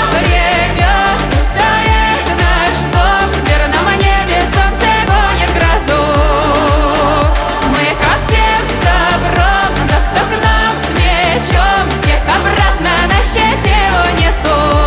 времен устоит наш дом, в мирном небе солнце гонит грозу. Мы ко всем с добром, но кто к нам с мечом, тех обратно на щите унесут.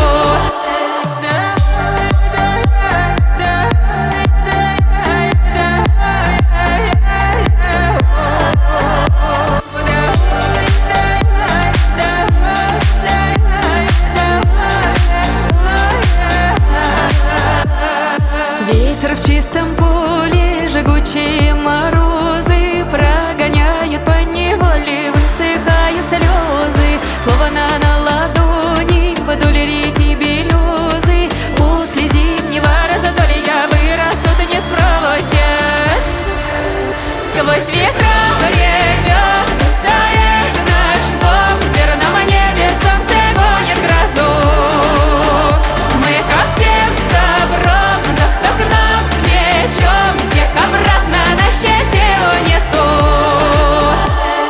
Ветер в чистом поле, жгучие морозы прогоняют по неволе, высыхают слезы, словно на ладони вдоль реки березы. После зимнего раздолья вырастут и не спросят. Сквозь ветра времен устоит наш дом, в мирном небе солнце гонит грозу. Мы ко всем с добром, но кто к нам с мечом, тех обратно на щите унесут.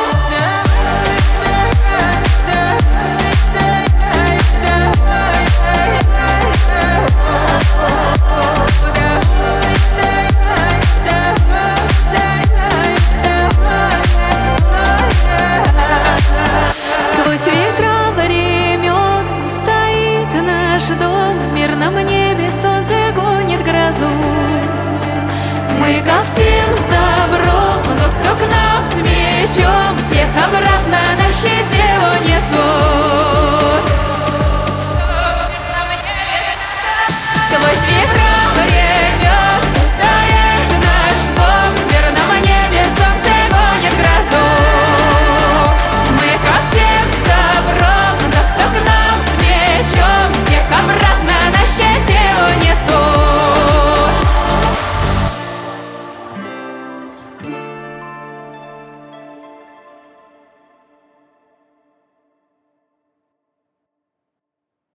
Сквозь ветра времен устоит наш дом, в мирном небе солнце гонит грозу. Мы ко всем с добром, но кто к нам с мечом,